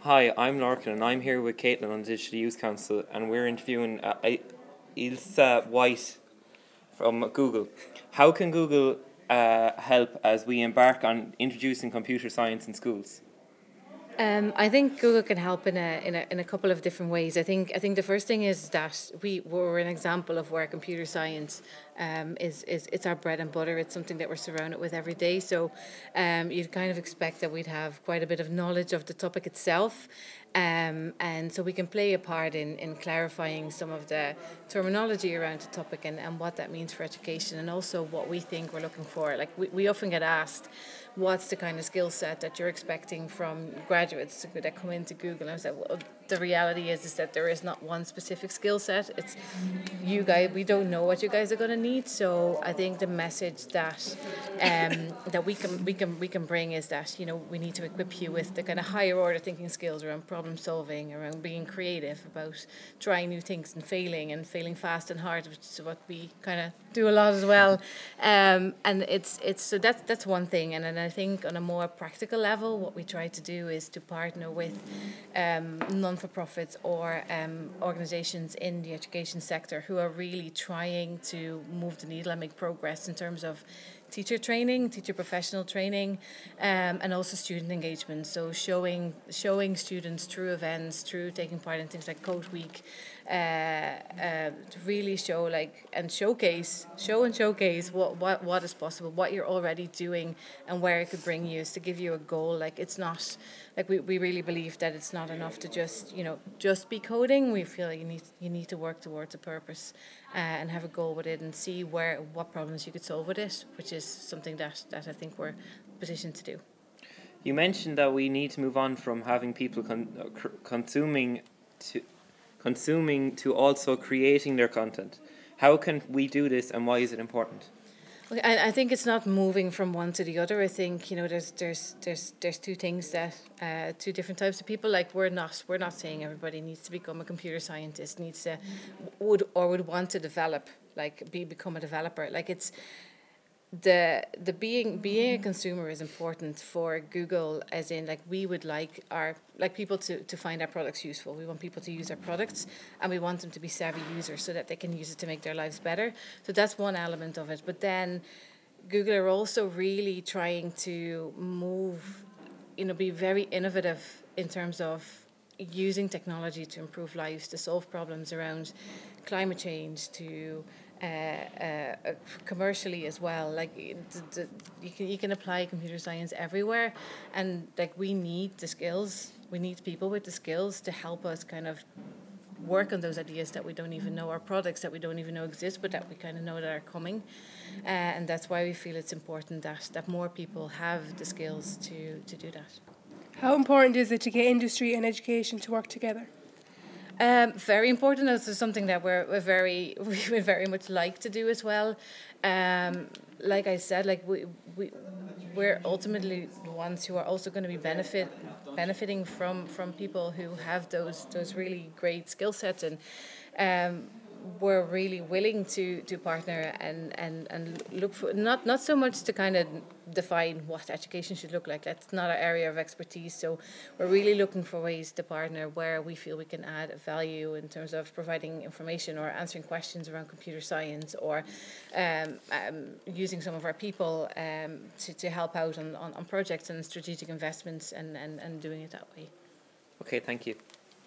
Hi, I'm Larkin and I'm here with Caitlin on the Digital Youth Council and we're interviewing Ilsa White from Google. How can Google help as we embark on introducing computer science in schools? I think Google can help in a couple of different ways. I think the first thing is that we're an example of where computer science is it's our bread and butter. It's something that we're surrounded with every day. So you'd kind of expect that we'd have quite a bit of knowledge of the topic itself. And so we can play a part in clarifying some of the terminology around the topic and what that means for education, and also what we think we're looking for. Like we often get asked, what's the kind of skill set that you're expecting from graduates that come into Google? And I was like, well, the reality is that there is not one specific skill set. It's you guys. We don't know what you guys are going to need. So I think the message that we can bring is that we need to equip you with the kind of higher order thinking skills around problem solving, around being creative, about trying new things and failing fast and hard, which is what we kind of do a lot as well. And it's so that's one thing. And then I think on a more practical level, what we try to do is to partner with non-for-profits or organizations in the education sector who are really trying to move the needle and make progress in terms of teacher training, teacher professional training, and also student engagement. So showing students through events, through taking part in things like Code Week, to really show and showcase what is possible, what you're already doing, and where it could bring you, is to give you a goal. Like it's not like we really believe that it's not enough to just be coding. We feel like you need to work towards a purpose and have a goal with it and see what problems you could solve with it, which is something that I think we're positioned to do. You mentioned that we need to move on from having people consuming to also creating their content. How can we do this and why is it important? Okay, I think it's not moving from one to the other. I think there's two things that two different types of people. Like we're not saying everybody needs to become a computer scientist, needs to would want to develop, like become a developer. Like it's the being a consumer is important for Google, as in like we would like our people to find our products useful. We want people to use our products and we want them to be savvy users so that they can use it to make their lives better. So that's one element of it. But then Google are also really trying to move, be very innovative in terms of using technology to improve lives, to solve problems around climate change, to commercially as well. Like you can apply computer science everywhere, and like we need the skills. We need people with the skills to help us kind of work on those ideas that we don't even know, or products that we don't even know exist, but that we kind of know that are coming. And that's why we feel it's important that more people have the skills to do that. How important is it to get industry and education to work together? Very important. This is something that we would very much like to do as well. Like I said, like we're ultimately the ones who are also going to be benefiting from people who have those really great skill sets, and we're really willing to partner and look for not so much to kind of define what education should look like. That's not our area of expertise. So we're really looking for ways to partner where we feel we can add value in terms of providing information or answering questions around computer science, or using some of our people to help out on projects and strategic investments, and doing it that way. Okay, thank you.